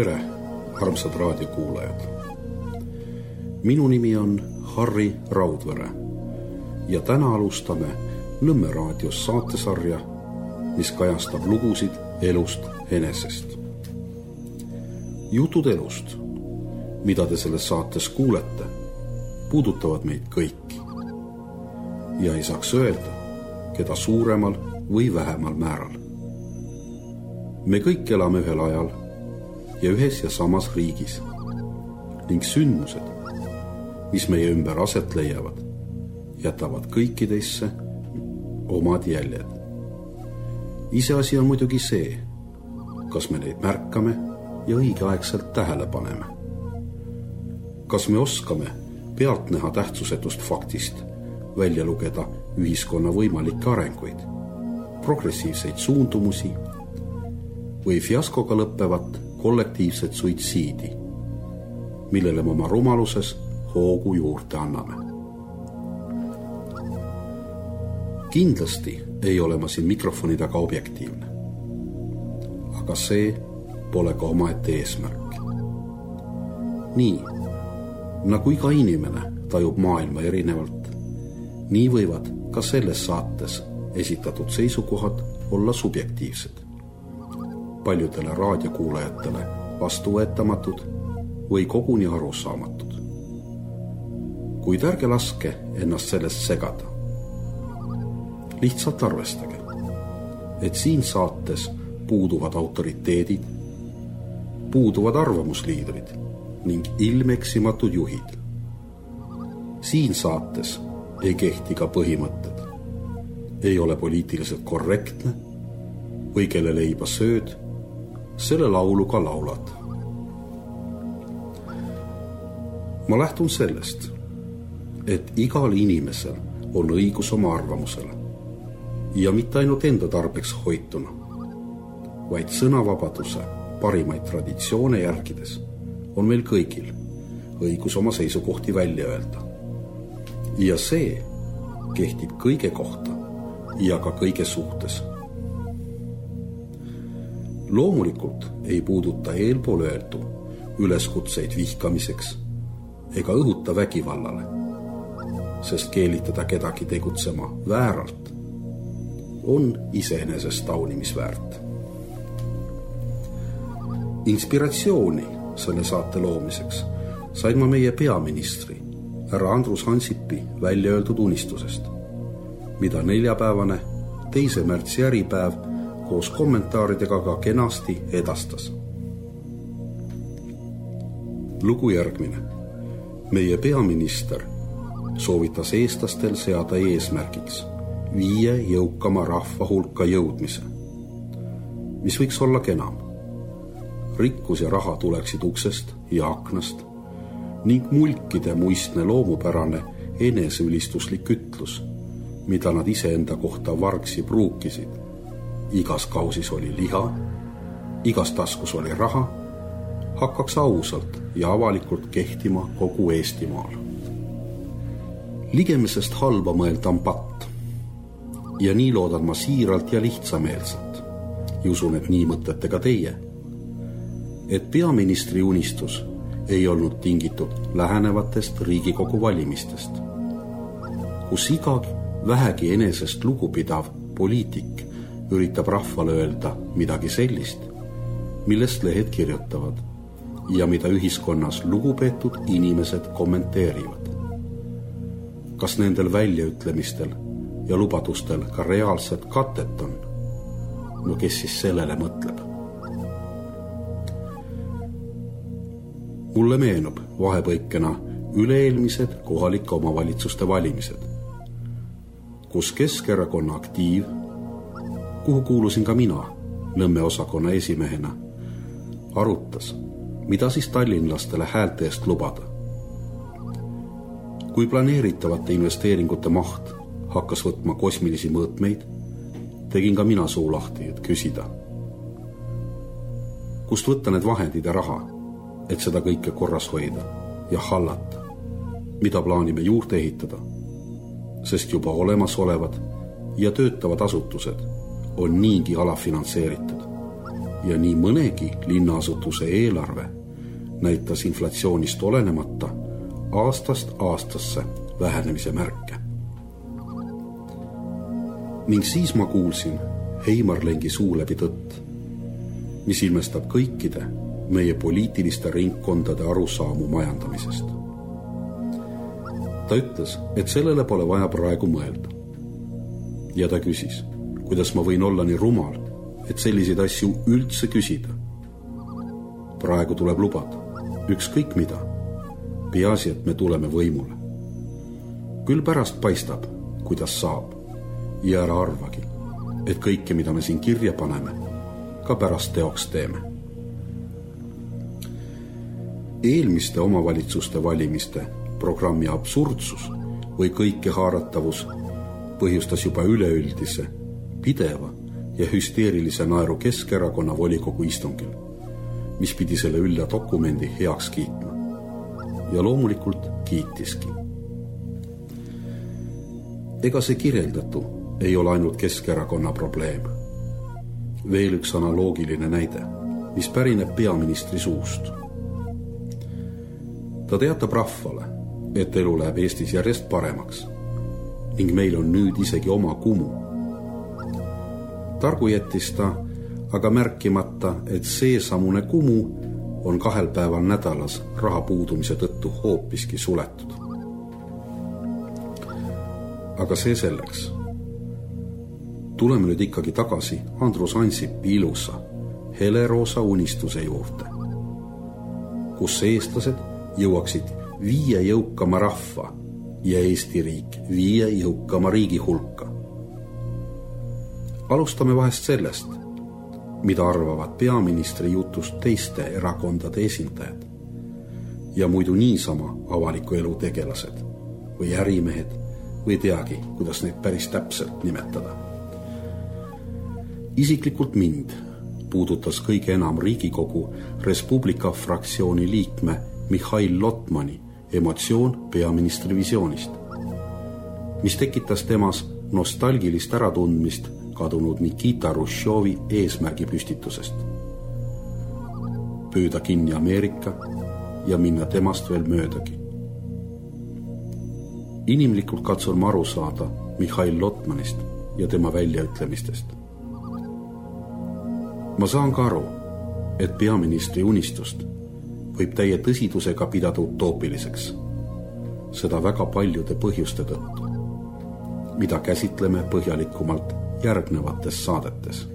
Tere, armsad raadiokuulajad. Minu nimi on Harri Raudvere ja täna alustame Nõmme raadios saatesarja, mis kajastab lugusid elust enesest. Jutud elust, mida te selles saates kuulete, puudutavad meid kõiki ja ei saaks öelda, keda suuremal või vähemal määral. Me kõik elame ühel ajal ja ühes ja samas riigis ning sündmused, mis meie ümber aset leiavad, jätavad kõikidesse omad jäljed. Iseasi on muidugi see, kas me neid märkame ja õigeaegselt tähele paneme. Kas me oskame pealtnäha tähtsusetust faktist välja lugeda ühiskonna võimalikke arenguid, progressiivseid suundumusi või fiaskoga lõppevat kollektiivset suitsiidi, millele me oma rumaluses hoogu juurde anname. Kindlasti ei ole ma siin mikrofoni taga objektiivne, aga see pole ka omaette eesmärk. Nii, nagu iga inimene tajub maailma erinevalt, nii võivad ka selles saates esitatud seisukohad olla subjektiivsed, paljudele raadiokuulajatele vastuvõetamatud või koguni arusaamatud. Kuid ärge laske ennast sellest segada. Lihtsalt arvestage, et siin saates puuduvad autoriteedid, puuduvad arvamusliidrid ning ilmeksimatud juhid. Siin saates ei kehti ka põhimõtted. Ei ole poliitiliselt korrektne või kelle leiba sööd, selle laulu ka laulad. Ma lähtun sellest, et igal inimesel on õigus oma arvamusele ja mitte ainult enda tarbeks hoituna, vaid sõnavabaduse parimaid traditsioone järgides on meil kõigil õigus oma seisukohti välja öelda. Ja see kehtib kõige kohta ja ka kõige suhtes. Loomulikult ei puuduta eelpool öeldu üleskutseid vihkamiseks ega õhuta vägivallale, sest keelitada kedagi tegutsema vääralt on iseenesest taunimisväärt. Inspiratsiooni selle saate loomiseks sain ma meie peaministri härra Andrus Hansipi välja öeldud unistusest, mida neljapäevane 2. märtsi äripäev koos kommentaaridega ka kenasti edastas. Lugu järgmine. Meie peaminister soovitas eestlastel seada eesmärgiks 5 jõukama rahva hulka jõudmise, mis võiks olla kenam. Rikkus ja raha tuleksid uksest ja aknast ning mulkide muistne loomupärane eneseülistuslik ütlus, mida nad iseenda kohta vargsi pruukisid. Igas kausis oli liha, igas taskus oli raha, hakkaks ausalt ja avalikult kehtima kogu Eestimaal. Ligemisest halba mõelda on patt ja nii loodan ma siiralt ja lihtsameelselt, ja usun, et nii mõtlete ka teie, et peaministri unistus ei olnud tingitud lähenevatest Riigikogu valimistest, kus iga vähegi enesest lugupidav poliitik üritab rahvale öelda midagi sellist, millest lehed kirjutavad ja mida ühiskonnas lugupeetud inimesed kommenteerivad. Kas nendel väljaütlemistel ja lubadustel ka reaalset katet on? No kes siis sellele mõtleb? Mulle meenub vahepõikena üle-eelmised kohalike omavalitsuste valimised, kus Keskerakonna aktiiv, kuhu kuulusin ka mina Nõmme osakonna esimehena, arutas, mida siis tallinlastele häälte eest lubada. Kui planeeritavate investeeringute maht hakkas võtma kosmilisi mõõtmeid, tegin ka mina suu lahti, et küsida. Kust võtta need vahendid ja raha, et seda kõike korras hoida ja hallata, mida plaanime juurde ehitada, sest juba olemasolevad ja töötavad asutused on niigi alafinantseeritud ja nii mõnegi linnaasutuse eelarve näitas inflatsioonist olenemata aastast aastasse vähenemise märke. Ning siis ma kuulsin Heimarlengi suu läbi tõtt, mis ilmestab kõikide meie poliitiliste ringkondade arusaamu majandamisest. Ta ütles, et sellele pole vaja praegu mõelda. Ja ta küsis, kuidas ma võin olla nii rumal, et selliseid asju üldse küsida. Praegu tuleb lubada, ükskõik mida, peaasi, et me tuleme võimule. Küll pärast paistab, kuidas saab, ja ära arvagi, et kõike, mida me siin kirja paneme, ka pärast teoks teeme. Eelmiste omavalitsuste valimiste programmi absurdsus või kõikehaaratavus põhjustas juba üleüldise, pideva ja hüsteerilise naeru Keskerakonna volikogu istungil, mis pidi selle ülla dokumendi heaks kiitma. Ja loomulikult kiitiski. Ega see kirjeldatu ei ole ainult Keskerakonna probleem. Veel üks analoogiline näide, mis pärineb peaministri suust. Ta teatab rahvale, et elu läheb Eestis järjest paremaks ning meil on nüüd isegi oma kumu. Targu jättis ta aga märkimata, et seesamune kumu on 2 päeval nädalas raha puudumise tõttu hoopiski suletud. Aga see selleks. Tuleme nüüd ikkagi tagasi Andrus Ansipi ilusa, heleroosa unistuse juurde, kus eestlased jõuaksid 5 jõukama rahva ja Eesti riik 5 jõukama riigi hulka. Alustame vahest sellest, mida arvavad peaministri jutust teiste erakondade esindajad ja muidu niisama avaliku elu tegelased või ärimehed või teagi, kuidas neid päris täpselt nimetada. Isiklikult mind puudutas kõige enam Riigikogu Res Publica fraktsiooni liikme Mihhail Lotmani emotsioon peaministri visioonist, mis tekitas temas nostalgilist äratundmist kadunud Nikita Hruštšovi eesmärgi püstitusest. Püüda kinni Ameerika ja minna temast veel möödagi. Inimlikult katsun ma aru saada Mihhail Lotmanist ja tema väljaütlemistest. Ma saan ka aru, et peaministri unistust võib täie tõsidusega pidada utoopiliseks, seda väga paljude põhjuste tõttu, mida käsitleme põhjalikumalt järgnevates saadetes.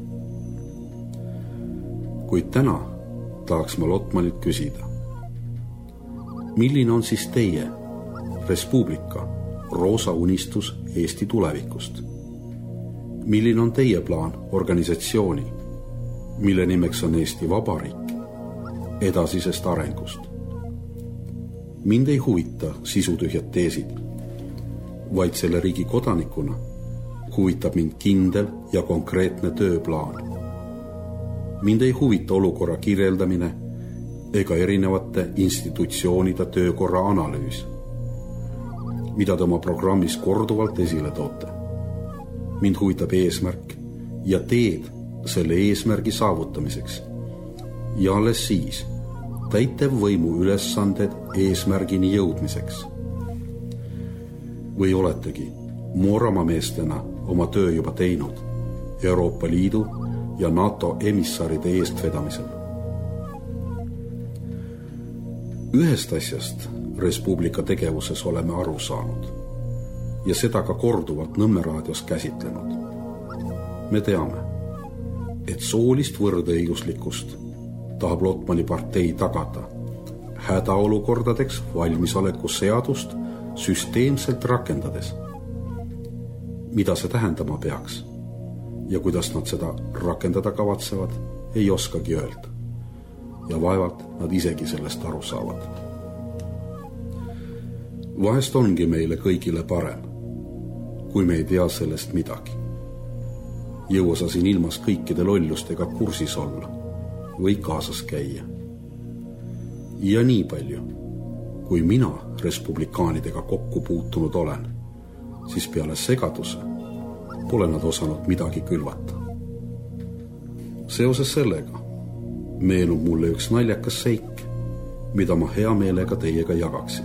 Kuid täna tahaks ma Lotmanilt küsida, milline on siis teie Res Publica roosa unistus Eesti tulevikust? Milline on teie plaan organisatsiooni, mille nimeks on Eesti Vabariik, edasisest arengust? Mind ei huvita sisutühjad teesid, vaid selle riigi kodanikuna huvitab mind kindel ja konkreetne tööplaan. Mind ei huvita olukorra kirjeldamine ega erinevate institutsioonide töökorra analüüs, mida te oma programmis korduvalt esile toote. Mind huvitab eesmärk ja teed selle eesmärgi saavutamiseks ja alles siis täitevvõimu ülesanded eesmärgini jõudmiseks. Või oletegi mooramameestena oma töö juba teinud Euroopa Liidu ja NATO emissaride eestvedamisel. Ühest asjast Res Publica tegevuses oleme aru saanud ja seda ka korduvalt Nõmme raadios käsitlenud. Me teame, et soolist võrdõiguslikkust tahab Lotmani partei tagada hädaolukordadeks valmisoleku seadust süsteemselt rakendades. Mida see tähendama peaks ja kuidas nad seda rakendada kavatsevad, ei oskagi öelda. Ja vaevalt nad isegi sellest aru saavad. Vahest ongi meile kõigile parem, kui me ei tea sellest midagi. Jõua sa siin ilmas kõikide lollustega kursis olla või kaasas käia. Ja nii palju, kui mina respublikaanidega kokku puutunud olen, siis peale segaduse pole nad osanud midagi külvata. Seoses sellega meenub mulle üks naljakas seik, mida ma hea meelega teiega jagaksin.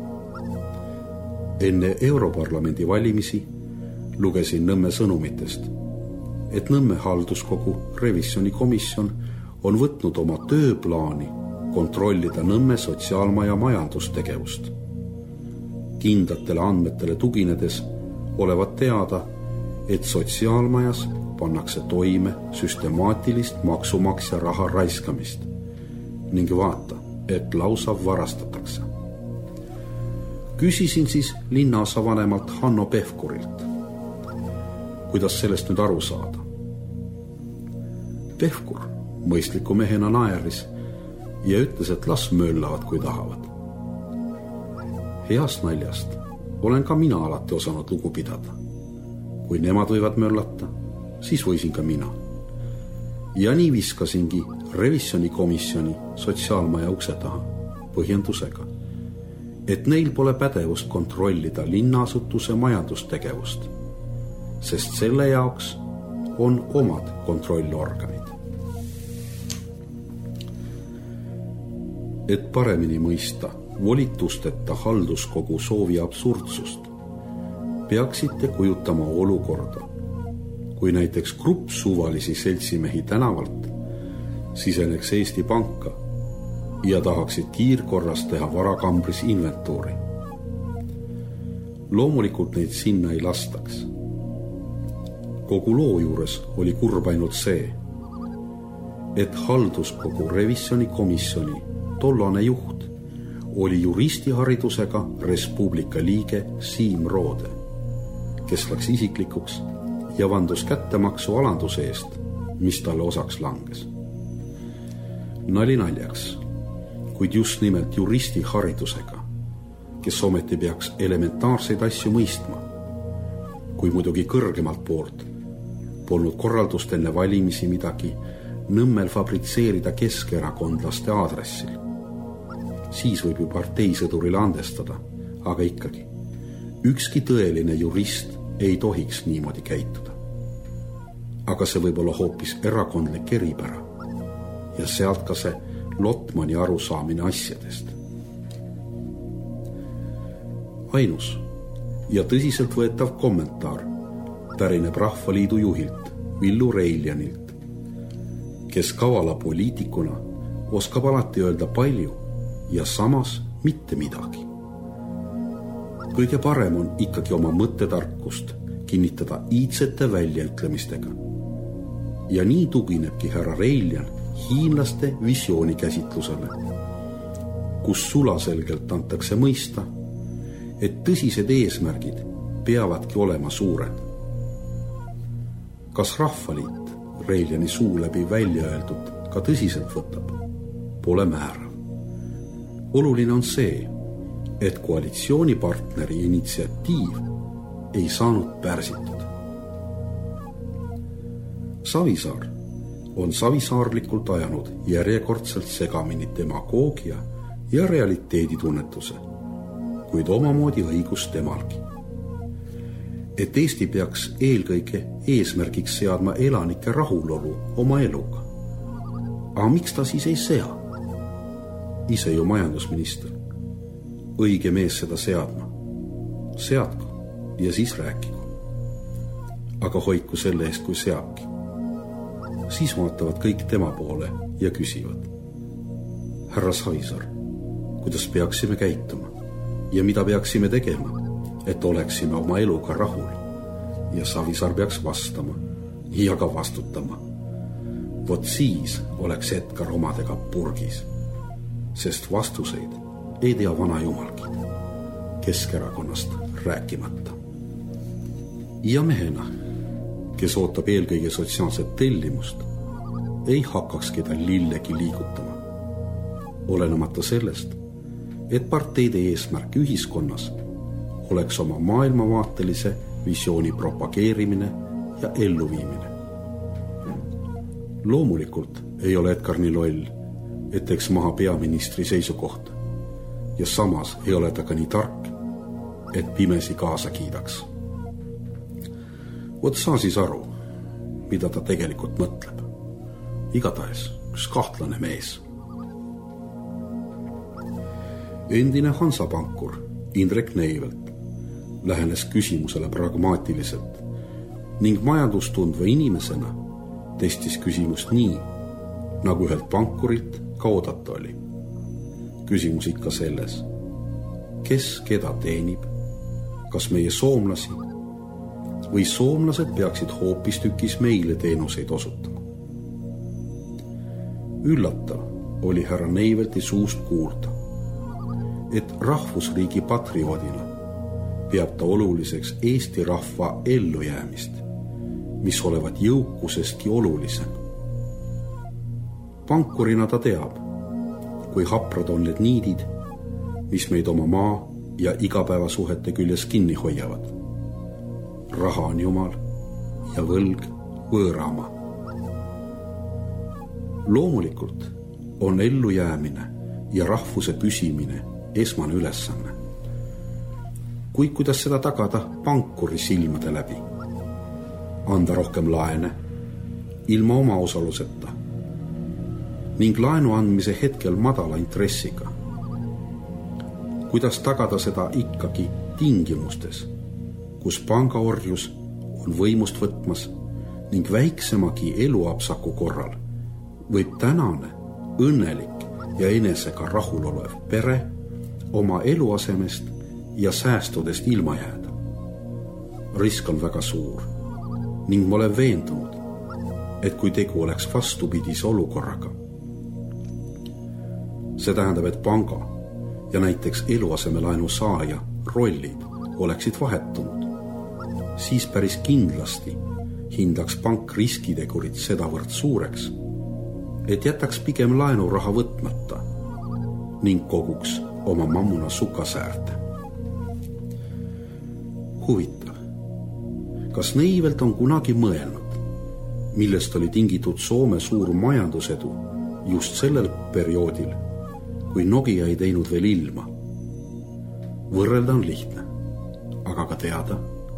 Enne Europarlamendi valimisi lugesin Nõmme sõnumitest, et Nõmme halduskogu revisjonikomisjon on võtnud oma tööplaani kontrollida Nõmme sotsiaalmaja majandustegevust. Kindlatele andmetele tuginedes olevat teada, et sotsiaalmajas pannakse toime süstemaatilist maksumaksja raha raiskamist ning vaata, et lausa varastatakse. Küsisin siis linnaosavanemalt Hanno Pevkurilt, kuidas sellest nüüd aru saada. Pevkur mõistliku mehena naeris ja ütles, et las möllavad, kui tahavad. Heast naljast olen ka mina alati osanud lugu pidada. Kui nemad võivad möllata, siis võisin ka mina. Ja nii viskasingi revisjonikomisjoni sotsiaalmaja ukse taha põhjendusega, et neil pole pädevust kontrollida linnaasutuse majandustegevust, sest selle jaoks on omad kontrollorganid. Et paremini mõista volitusteta halduskogu soovi absurdsust, peaksite kujutama olukorda, kui näiteks grupp suvalisi seltsimehi tänavalt siseneks Eesti Panka ja tahaksid kiirkorras teha varakambris inventuuri. Loomulikult neid sinna ei lastaks. Kogu loo juures oli kurb ainult see, et halduskogu revisjonikomisjoni tollane juht oli juristiharidusega Res Publica liige Siim Roode, kes läks isiklikuks ja vandus kättemaksu alanduse eest, mis talle osaks langes. Nali naljaks, kuid just nimelt juristiharidusega, kes ometi peaks elementaarseid asju mõistma, kui muidugi kõrgemalt poolt polnud korraldust enne valimisi midagi Nõmmel fabritseerida keskerakondlaste aadressil. Siis võib ju parteisõdurile andestada, aga ikkagi, ükski tõeline jurist ei tohiks niimoodi käituda. Aga see võib olla hoopis erakondlik eripära ja sealt ka see Lotmani arusaamine asjadest. Ainus ja tõsiselt võetav kommentaar pärineb Rahvaliidu juhilt Villu Reiljanilt, kes kavala poliitikuna oskab alati öelda palju ja samas mitte midagi. Kõige parem on ikkagi oma mõttetarkust kinnitada iidsete väljaütlemistega. Ja nii tuginebki härra Reiljan hiinlaste visioonikäsitlusele, kus sulaselgelt antakse mõista, et tõsised eesmärgid peavadki olema suured. Kas Rahvaliit Reiljani suu läbi välja öeldud ka tõsiselt võtab, pole määrav. Oluline on see, et koalitsioonipartneri initsiatiiv ei saanud pärsitud. Savisaar on savisaarlikult ajanud järjekordselt segamini demagoogia ja realiteeditunnetuse, kuid omamoodi õigus temalgi. Et Eesti peaks eelkõige eesmärgiks seadma elanike rahulolu oma eluga. Aga miks ta siis ei sea? Ise ju majandusminister. Õige mees seda seadma. Seadku ja siis rääkigu. Aga hoidku selle eest, kui seabki. Siis vaatavad kõik tema poole ja küsivad. Härra Savisaar, kuidas peaksime käituma ja mida peaksime tegema, et oleksime oma eluga rahul? Ja Savisaar peaks vastama ja ka vastutama. Vot siis oleks Edgar omadega purgis, sest vastuseid ei tea vana jumalgi, Keskerakonnast rääkimata. Ja mehena, kes ootab eelkõige sotsiaalset tellimust, ei hakkakski ta lillegi liigutama. Olenemata sellest, et parteide eesmärk ühiskonnas oleks oma maailmavaatelise visiooni propageerimine ja elluviimine. Loomulikult ei ole Edgar nii loll, et teeks maha peaministri seisukohta ja samas ei ole ta ka nii tark, et pimesi kaasa kiidaks. Vot saa siis aru, mida ta tegelikult mõtleb. igatahes üks kahtlane mees. Endine Hansapankur Indrek Neivelt lähenes küsimusele pragmaatiliselt ning majandustundva inimesena testis küsimust nii, nagu ühelt pankurilt ka oodata oli. Küsimus ikka selles, kes keda teenib, kas meie soomlasi või soomlased peaksid hoopistükis meile teenuseid osutama. Üllatav oli härra Neivelti suust kuulda, et rahvusriigi patrioodina peab ta oluliseks Eesti rahva ellujäämist, mis olevat jõukusestki olulisem. Pankurina ta teab, kui haprad on need niidid, mis meid oma maa ja igapäevasuhete küljes kinni hoiavad. Raha on jumal ja võlg võõraama. Loomulikult on ellujäämine ja rahvuse püsimine esmane ülesanne. Kuid kuidas seda tagada pankuri silmade läbi? Anda rohkem laene ilma oma osaluseta ning laenu andmise hetkel madala intressiga. Kuidas tagada seda ikkagi tingimustes, kus pangaorjus on võimust võtmas ning väiksemagi eluapsaku korral võib tänane õnnelik ja enesega rahul olev pere oma eluasemest ja säästudest ilma jääda. Risk on väga suur ning ma olen veendunud, et kui tegu oleks vastupidise olukorraga, see tähendab, et panga ja näiteks eluasemelaenu saaja rollid oleksid vahetunud, siis päris kindlasti hindaks pank riskitegurit sedavõrd suureks, et jätaks pigem laenuraha võtmata ning koguks oma mammuna sukasäärde. Huvitav, kas Neivelt on kunagi mõelnud, millest oli tingitud Soome suur majandusedu just sellel perioodil, kui Nokia ei teinud veel ilma? Võrrelda on lihtne, aga ka teada.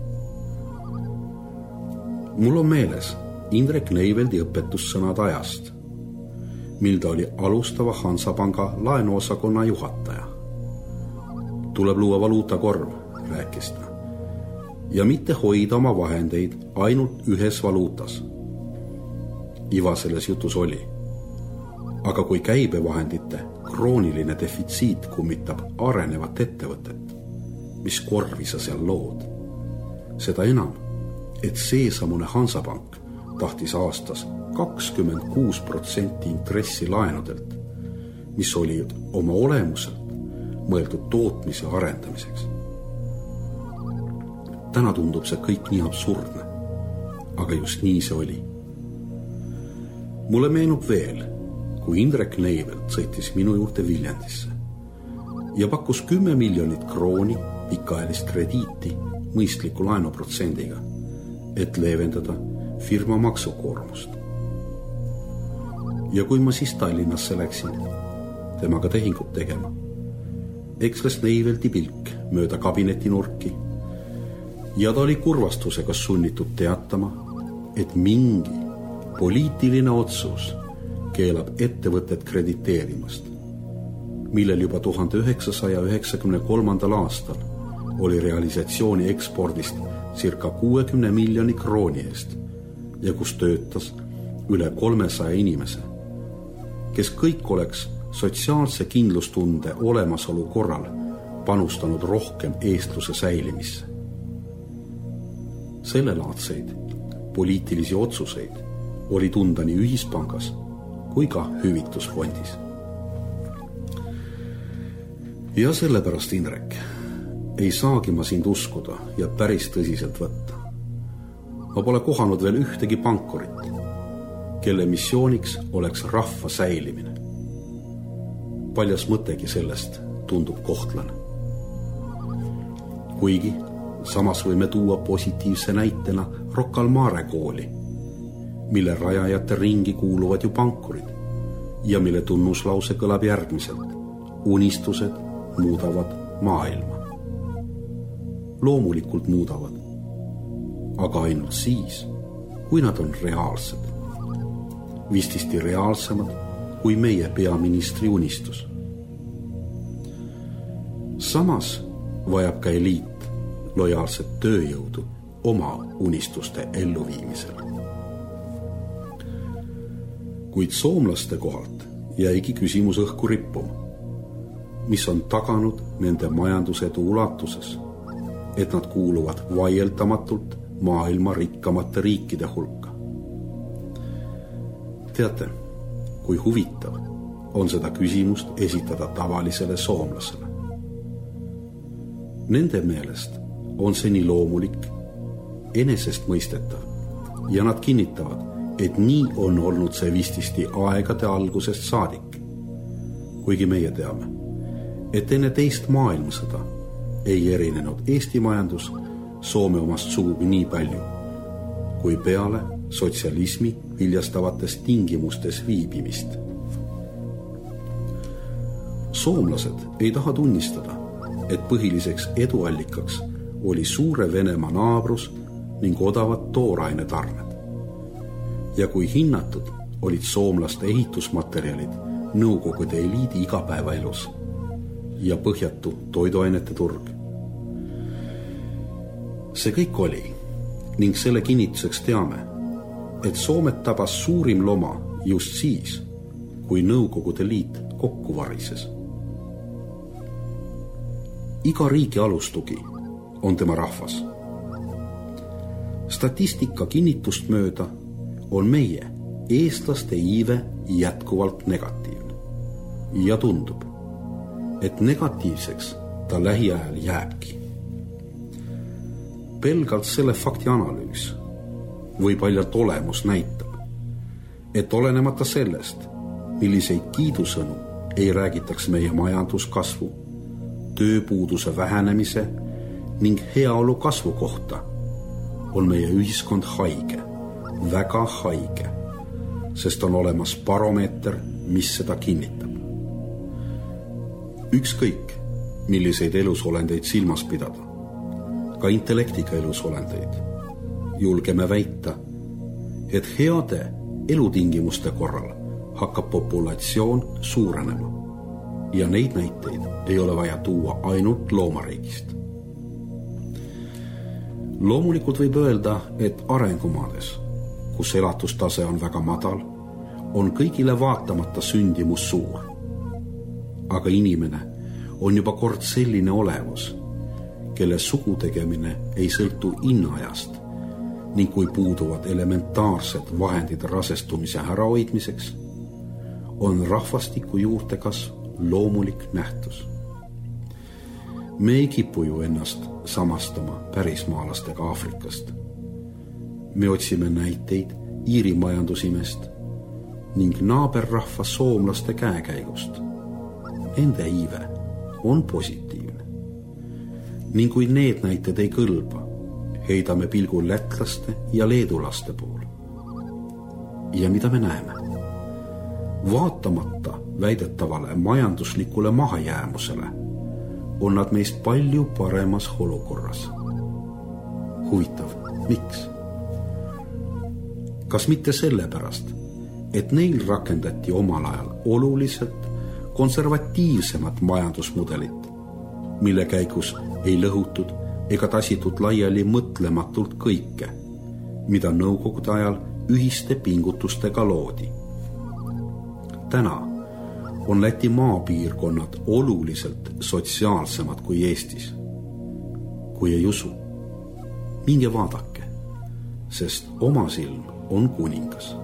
Mul on meeles Indrek Neiveldi õpetussõnad ajast, mil ta oli alustava Hansapanga laenuosakonna juhataja. Tuleb luua valuutakorv, rääkis ta, ja mitte hoida oma vahendeid ainult ühes valuutas. Iva selles jutus oli, aga kui käibevahendite krooniline defitsiit kummitab arenevat ettevõtet, mis korvi sa seal lood, seda enam, et seesamune Hansapank tahtis aastas 26% intressi laenudelt, mis olid oma olemuselt mõeldud tootmise arendamiseks. Täna tundub see kõik nii absurdne, aga just nii see oli. Mulle meenub veel, kui Indrek Neivelt sõitis minu juurde Viljandisse ja pakkus 10 miljonit krooni pikaajalist krediiti mõistliku laenuprotsendiga, et leevendada firma maksukoormust. Ja kui ma siis Tallinnasse läksin temaga tehingut tegema, eksles Neivelti pilk mööda kabinetinurki ja ta oli kurvastusega sunnitud teatama, et mingi poliitiline otsus keelab ettevõtet krediteerimast, millel juba 1993. aastal oli realisatsiooni ekspordist circa 60 miljoni krooni eest ja kus töötas üle 300 inimese, kes kõik oleks sotsiaalse kindlustunde olemasolu korral panustanud rohkem eestluse säilimisse. Sellelaadseid poliitilisi otsuseid oli tunda nii ühispangas kui ka hüvitusfondis. Ja sellepärast, Indrek, ei saagi ma sind uskuda ja päris tõsiselt võtta. Ma pole kohanud veel ühtegi pankurit, kelle missiooniks oleks rahva säilimine. Paljas mõttegi sellest tundub kohtlane. Kuigi samas võime tuua positiivse näitena Rocca al Mare kooli, mille rajajate ringi kuuluvad ju pankurid ja mille tunnuslause kõlab järgmiselt: unistused muudavad maailma. Loomulikult muudavad, aga ainult siis, kui nad on reaalsed. vististi reaalsemad kui meie peaministri unistus. Samas vajab ka eliit lojaalset tööjõudu oma unistuste elluviimisel. Kuid soomlaste kohalt jäigi küsimus õhku rippuma, mis on taganud nende majandusedu ulatuses, et nad kuuluvad vaieldamatult maailma rikkamate riikide hulka. Teate, kui huvitav on seda küsimust esitada tavalisele soomlasele. Nende meelest on see nii loomulik, enesestmõistetav ja nad kinnitavad, et nii on olnud see vististi aegade algusest saadik. Kuigi meie teame, et enne teist maailmasõda ei erinenud Eesti majandus Soome omast sugugi nii palju, kui peale sotsialismi viljastavates tingimustes viibimist. Soomlased ei taha tunnistada, et põhiliseks eduallikaks oli suure Venemaa naabrus ning odavad tooraine tarned. Ja kui hinnatud olid soomlaste ehitusmaterjalid Nõukogude eliidi igapäevaelus ja põhjatu toiduainete turg. See kõik oli ning selle kinnituseks teame, et Soomet tabas suurim loma just siis, kui Nõukogude liit kokku varises. Iga riigi alustugi on tema rahvas. Statistika kinnitust mööda on meie eestlaste iive jätkuvalt negatiivne ja tundub, et negatiivseks ta lähiajal jääbki. Pelgalt selle fakti analüüs või paljalt olemus näitab, et olenemata sellest, milliseid kiidusõnu ei räägitaks meie majanduskasvu, tööpuuduse vähenemise ning heaolu kasvu kohta, on meie ühiskond haige, väga haige, sest on olemas baromeeter, mis seda kinnitab. Ükskõik, milliseid elusolendeid silmas pidada, ka intellektiga elusolendeid, julgeme väita, et heade elutingimuste korral hakkab populatsioon suurenema ja neid näiteid ei ole vaja tuua ainult loomariigist. Loomulikult võib öelda, et arengumaades, kus elatustase on väga madal, on kõigile vaatamata sündimus suur. Aga inimene on juba kord selline olevus, kelle sugutegemine ei sõltu innaajast ning kui puuduvad elementaarsed vahendid rasestumise ärahoidmiseks, on rahvastiku juurtekasv loomulik nähtus. Me ei kipu ju ennast samastama pärismaalastega Aafrikast. Me otsime näiteid Iiri majandusimest ning naaberrahva soomlaste käekäigust. Nende iive on positiivne. Ning kui need näited ei kõlba, heidame pilgu lätlaste ja leedulaste poole. Ja mida me näeme? Vaatamata väidetavale majanduslikule mahajäämusele on nad meist palju paremas olukorras. Huvitav, miks? Kas mitte sellepärast, et neil rakendati omal ajal oluliselt konservatiivsemat majandusmudelit, mille käigus ei lõhutud ega tasitud laiali mõtlematult kõike, mida Nõukogude ajal ühiste pingutustega loodi. Täna on Läti maapiirkonnad oluliselt sotsiaalsemad kui Eestis. Kui ei usu, minge vaadake, sest oma silm on kuningas.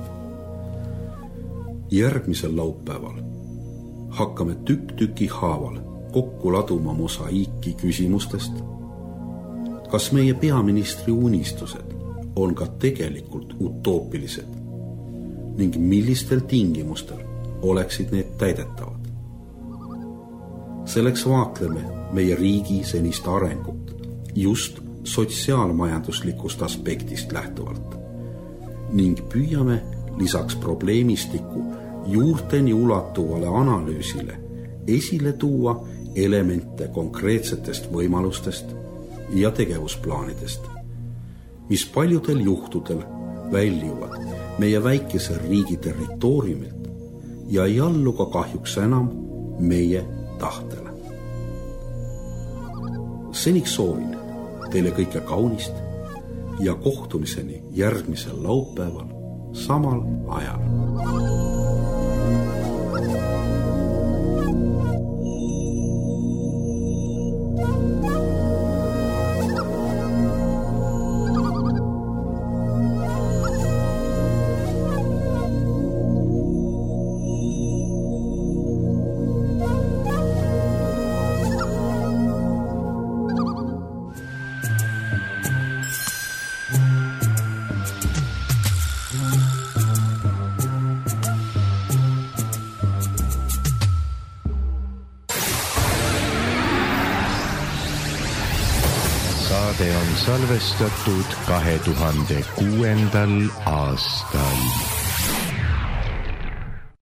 Järgmisel laupäeval hakkame tükk-tüki haaval kokku laduma mosaiiki küsimustest, kas meie peaministri unistused on ka tegelikult utoopilised ning millistel tingimustel oleksid need täidetavad. Selleks vaatleme meie riigi senist arengut just sotsiaalmajanduslikust aspektist lähtuvalt ning püüame lisaks probleemistiku juurteni ulatuvale analüüsile esile tuua elemente konkreetsetest võimalustest ja tegevusplaanidest, mis paljudel juhtudel väljuvad meie väikese riigi territooriumilt ja ei allu ka kahjuks enam meie tahtele. Seniks soovin teile kõike kaunist ja kohtumiseni järgmisel laupäeval samal ajal. Saade on salvestatud 2006. aastal.